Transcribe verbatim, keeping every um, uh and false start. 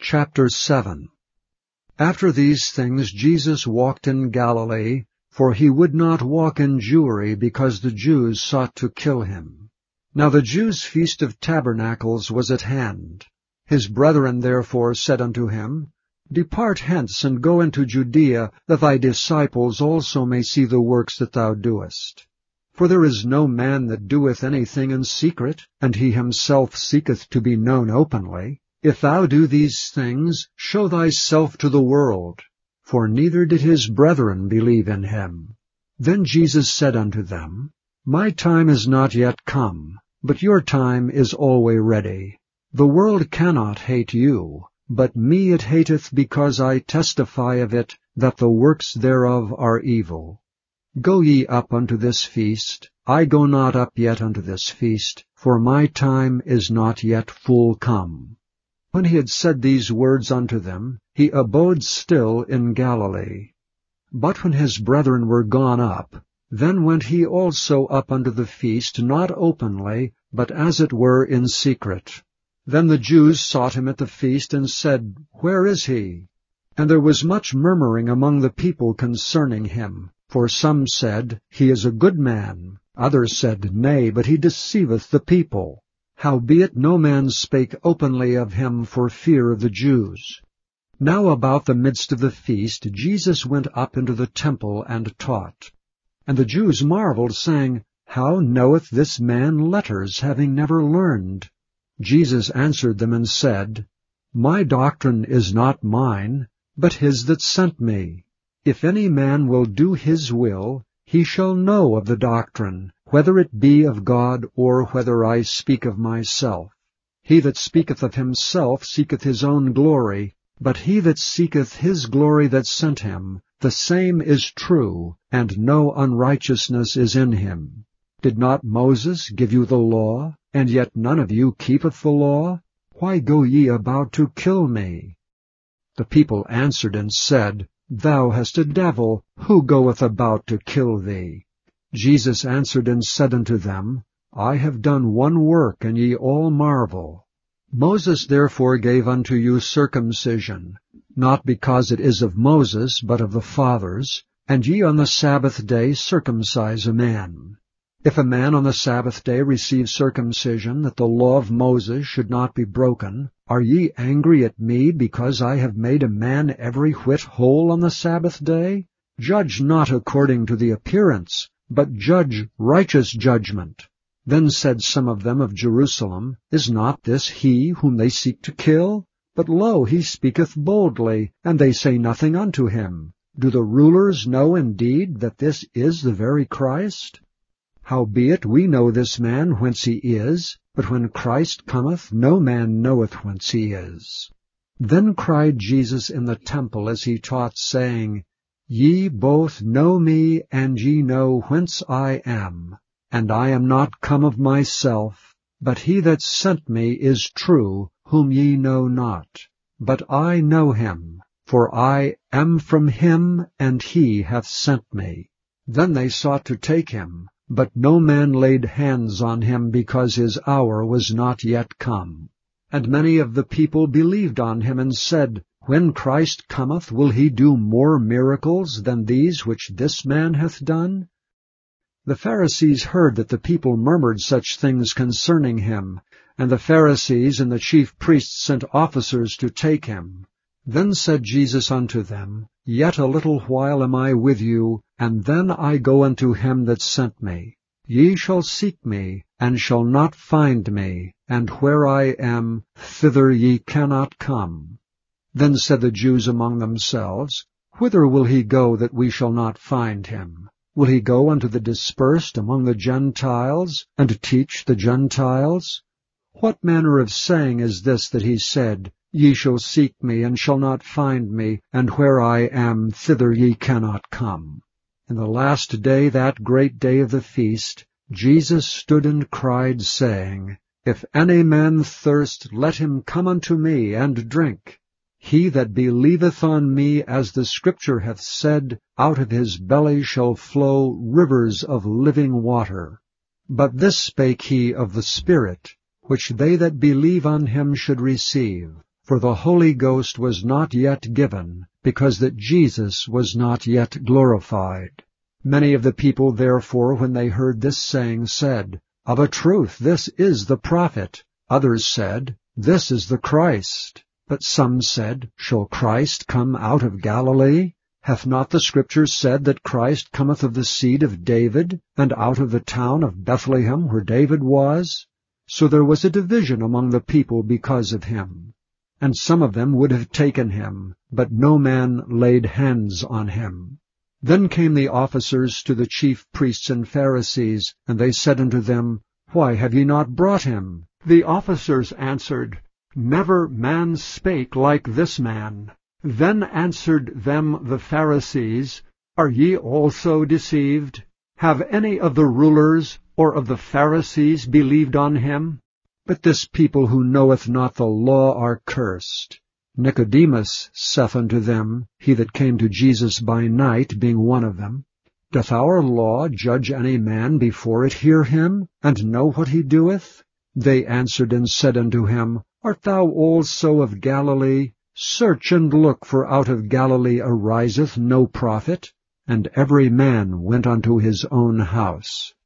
Chapter seven. After these things Jesus walked in Galilee, for he would not walk in Jewry, because the Jews sought to kill him. Now the Jews' feast of tabernacles was at hand. His brethren therefore said unto him, Depart hence, and go into Judea, that thy disciples also may see the works that thou doest. For there is no man that doeth anything in secret, and he himself seeketh to be known openly. If thou do these things, show thyself to the world. For neither did his brethren believe in him. Then Jesus said unto them, My time is not yet come, but your time is alway ready. The world cannot hate you, but me it hateth, because I testify of it, that the works thereof are evil. Go ye up unto this feast. I go not up yet unto this feast, for my time is not yet full come. When he had said these words unto them, he abode still in Galilee. But when his brethren were gone up, then went he also up unto the feast, not openly, but as it were in secret. Then the Jews sought him at the feast, and said, Where is he? And there was much murmuring among the people concerning him. For some said, He is a good man. Others said, Nay, but he deceiveth the people. Howbeit no man spake openly of him for fear of the Jews. Now about the midst of the feast Jesus went up into the temple and taught. And the Jews marveled, saying, How knoweth this man letters, having never learned? Jesus answered them and said, My doctrine is not mine, but his that sent me. If any man will do his will, he shall know of the doctrine, whether it be of God, or whether I speak of myself. He that speaketh of himself seeketh his own glory, but he that seeketh his glory that sent him, the same is true, and no unrighteousness is in him. Did not Moses give you the law, and yet none of you keepeth the law? Why go ye about to kill me? The people answered and said, Thou hast a devil. Who goeth about to kill thee? Jesus answered and said unto them, I have done one work, and ye all marvel. Moses therefore gave unto you circumcision, not because it is of Moses, but of the fathers, and ye on the Sabbath day circumcise a man. If a man on the Sabbath day receive circumcision, that the law of Moses should not be broken, are ye angry at me, because I have made a man every whit whole on the Sabbath day? Judge not according to the appearance, but judge righteous judgment. Then said some of them of Jerusalem, Is not this he whom they seek to kill? But lo, he speaketh boldly, and they say nothing unto him. Do the rulers know indeed that this is the very Christ? Howbeit we know this man whence he is, but when Christ cometh, no man knoweth whence he is. Then cried Jesus in the temple as he taught, saying, Ye both know me, and ye know whence I am. And I am not come of myself, but he that sent me is true, whom ye know not. But I know him, for I am from him, and he hath sent me. Then they sought to take him, but no man laid hands on him, because his hour was not yet come. And many of the people believed on him, and said, When Christ cometh, will he do more miracles than these which this man hath done? The Pharisees heard that the people murmured such things concerning him, and the Pharisees and the chief priests sent officers to take him. Then said Jesus unto them, Yet a little while am I with you, and then I go unto him that sent me. Ye shall seek me, and shall not find me, and where I am, thither ye cannot come. Then said the Jews among themselves, Whither will he go that we shall not find him? Will he go unto the dispersed among the Gentiles, and teach the Gentiles? What manner of saying is this that he said, Ye shall seek me, and shall not find me, and where I am, thither ye cannot come? In the last day, that great day of the feast, Jesus stood and cried, saying, If any man thirst, let him come unto me, and drink. He that believeth on me, as the Scripture hath said, out of his belly shall flow rivers of living water. But this spake he of the Spirit, which they that believe on him should receive. for the Holy Ghost was not yet given, because that Jesus was not yet glorified. Many of the people therefore, when they heard this saying, said, Of a truth, this is the prophet. Others said, This is the Christ. But some said, Shall Christ come out of Galilee? Hath not the Scripture said that Christ cometh of the seed of David, and out of the town of Bethlehem, where David was? So there was a division among the people because of him. And some of them would have taken him, but no man laid hands on him. Then came the officers to the chief priests and Pharisees, and they said unto them, Why have ye not brought him? The officers answered, Never man spake like this man. Then answered them the Pharisees, Are ye also deceived? Have any of the rulers or of the Pharisees believed on him? But this people who knoweth not the law are cursed. Nicodemus saith unto them, he that came to Jesus by night, being one of them, Doth our law judge any man before it hear him, and know what he doeth? They answered and said unto him, Art thou also of Galilee? Search and look, for out of Galilee ariseth no prophet. And every man went unto his own house.